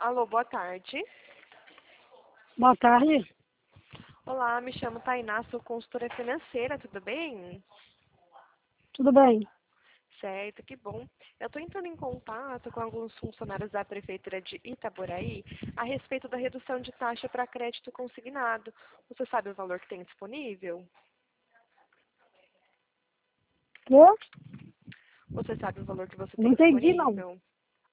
Alô, boa tarde. Boa tarde. Olá, me chamo Tainá, sou consultora financeira, tudo bem? Tudo bem? Certo, que bom. Eu estou entrando em contato com alguns funcionários da Prefeitura de Itaboraí a respeito da redução de taxa para crédito consignado. Você sabe o valor que tem disponível? Quê? Você sabe o valor que você Não tem entendi, não. disponível?